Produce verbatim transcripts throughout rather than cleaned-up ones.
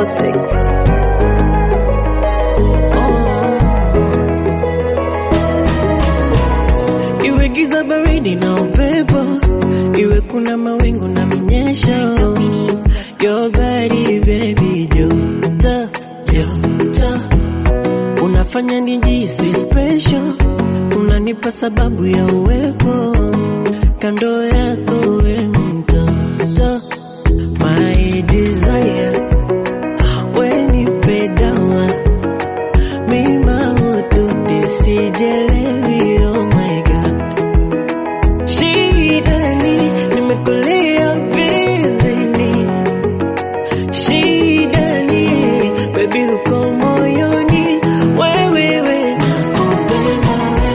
four six. Iwe giza baridi na upepo, iwe kuna mawingu na minyesho, your body baby joto, joto. Unafanya nijihisi special, unanipa sababu ya uwepo kando yako we mtoto, my desire. When you pay down, mima utu tisijelewi, oh my god. Shidani, nimekulia bizini. Shidani, baby uko moyoni. Wewe we, nakupenda we,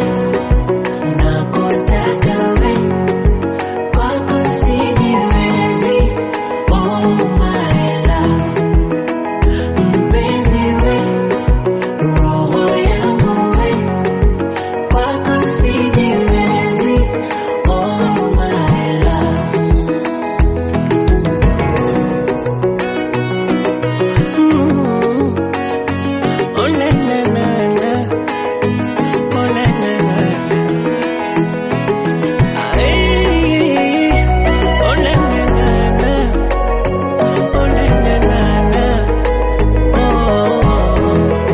nakutaka we, kwako sijiwezi, oh my love. Mpenzi we, roho yangu we, kwako sijiwezi, oh my love. Mm. Oh na na na na, oh na na na na, ay, oh na na na na, oh na na na na, oh.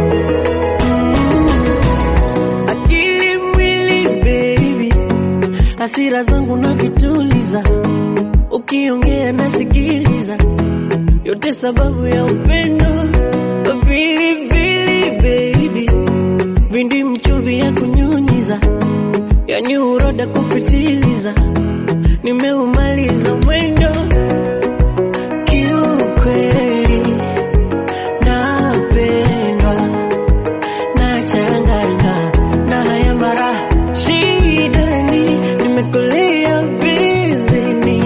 Mm. Akili mwili baby, hasira zangu na vituliza, ukiongea nasikiliza, yote sababu ya upendo. Pilipili baby, vindi mchuvi ya kunyunyiza, yani uroda kupitiliza, nimeumaliza mwendo. Kiukweli napendwa, nachanganywa na haya mara. Shidani, nimekulia bizini.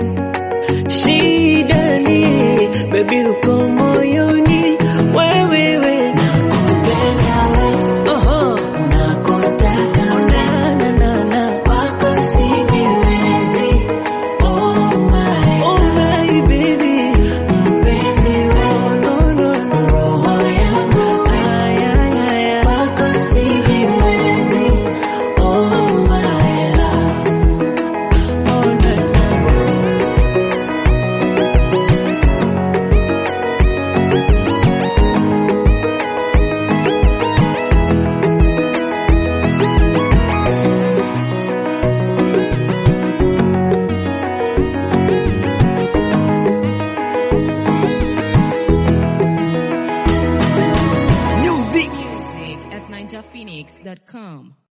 Shidani, baby uko moyoni. Wewe we, nakupenda we, uh-huh, nakutaka we, na na na na, kwako sijiwezi, oh my, oh my baby. Mpenzi we, oh no no no, roho yangu we, ay ay ay, kwako sijiwezi, oh my love, oh na na. Music at ninja phoenix dot com.